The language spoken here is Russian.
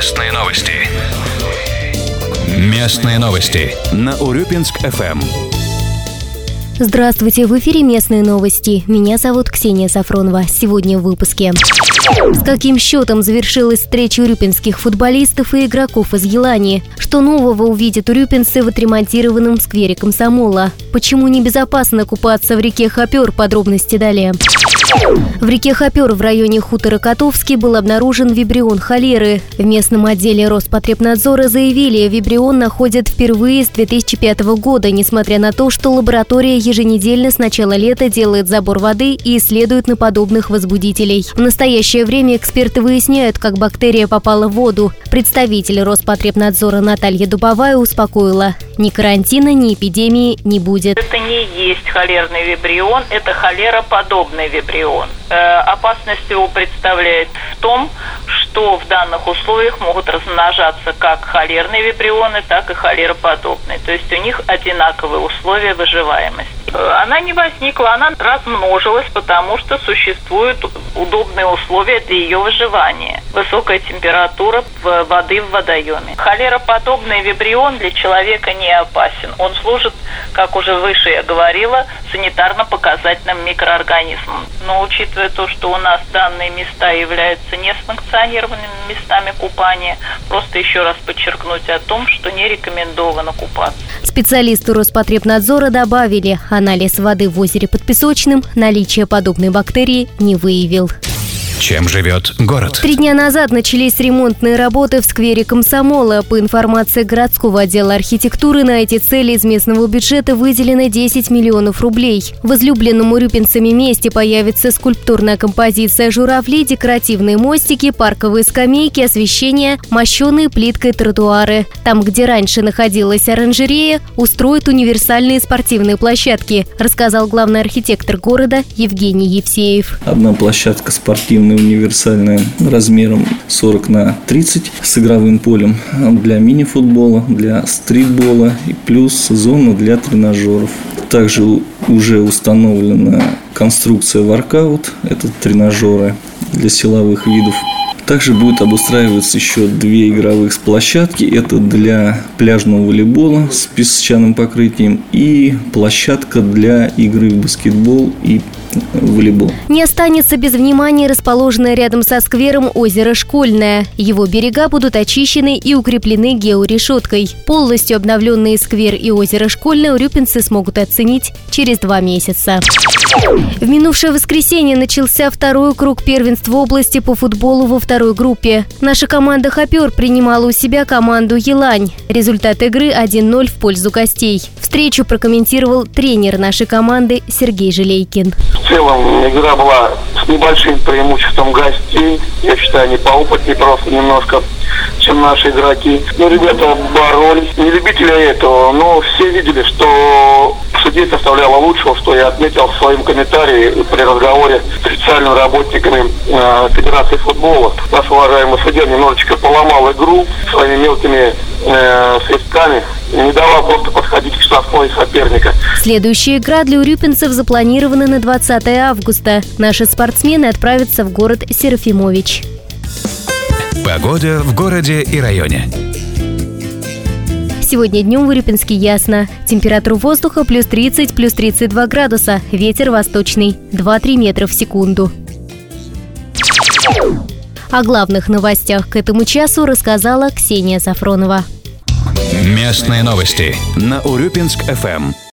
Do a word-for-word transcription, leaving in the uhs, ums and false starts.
Местные новости. Местные новости на Урюпинск-эф эм. Здравствуйте, в эфире местные новости. Меня зовут Ксения Сафронова. Сегодня в выпуске. С каким счетом завершилась встреча урюпинских футболистов и игроков из Елани? Что нового увидят урюпинцы в отремонтированном сквере Комсомола? Почему небезопасно купаться в реке Хопер? Подробности далее. В реке Хопер в районе хутора Котовский был обнаружен вибрион холеры. В местном отделе Роспотребнадзора заявили, вибрион находят впервые с две тысячи пятого года, несмотря на то, что лаборатория еженедельно с начала лета делает забор воды и исследует на подобных возбудителей. В настоящее время эксперты выясняют, как бактерия попала в воду. Представитель Роспотребнадзора Наталья Дубовая успокоила: ни карантина, ни эпидемии не будет. Это не есть холерный вибрион, это холероподобный вибрион. Э, опасность его представляет в том, что в данных условиях могут размножаться как холерные вибрионы, так и холероподобные. То есть у них одинаковые условия выживаемости. Она не возникла, она размножилась, потому что существуют удобные условия для ее выживания. Высокая температура воды в водоеме. Холероподобный вибрион для человека не опасен. Он служит, как уже выше я говорила, санитарно-показательным микроорганизмом. Но учитывая то, что у нас данные места являются несанкционированными местами купания, просто еще раз подчеркнуть о том, что не рекомендовано купаться. Специалисты Роспотребнадзора добавили, анализ воды в озере под Песочным наличие подобной бактерии не выявил. Чем живет город? Три дня назад начались ремонтные работы в сквере Комсомола. По информации городского отдела архитектуры, на эти цели из местного бюджета выделено десять миллионов рублей. В излюбленном урюпинцами месте появится скульптурная композиция журавли, декоративные мостики, парковые скамейки, освещение, мощеные плиткой тротуары. Там, где раньше находилась оранжерея, устроят универсальные спортивные площадки, рассказал главный архитектор города Евгений Евсеев. Одна площадка спортивная, универсальная, размером сорок на тридцать, с игровым полем для мини-футбола, для стритбола и плюс зона для тренажеров. Также уже установлена конструкция воркаут, это тренажеры для силовых видов. Также будет обустраиваться еще две игровых площадки. Это для пляжного волейбола с песчаным покрытием и площадка для игры в баскетбол и волейбол. Не останется без внимания расположенное рядом со сквером озеро Школьное. Его берега будут очищены и укреплены георешеткой. Полностью обновленные сквер и озеро Школьное урюпинцы смогут оценить через два месяца. В минувшее воскресенье начался второй круг первенства области по футболу во второй группе. Наша команда «Хопер» принимала у себя команду «Елань». Результат игры один ноль в пользу гостей. Встречу прокомментировал тренер нашей команды Сергей Желейкин. В целом игра была с небольшим преимуществом гостей. Я считаю, они поопытнее просто немножко, чем наши игроки. Но ребята боролись. Не любители этого, но все видели, что судей составляло лучшего, что я отметил в своем комментарии при разговоре с официальными работниками э, Федерации футбола. Наш уважаемый судья немножечко поломал игру своими мелкими э, свистками и не давал просто подходить к штрафной соперника. Следующая игра для урюпинцев запланирована на двадцатое августа. Наши спортсмены отправятся в город Серафимович. Погода в городе и районе. Сегодня днем в Урюпинске ясно. Температура воздуха плюс тридцать, плюс тридцать два градуса. Ветер восточный два-три метра в секунду. О главных новостях к этому часу рассказала Ксения Сафронова. Местные новости на Урюпинск-эф эм.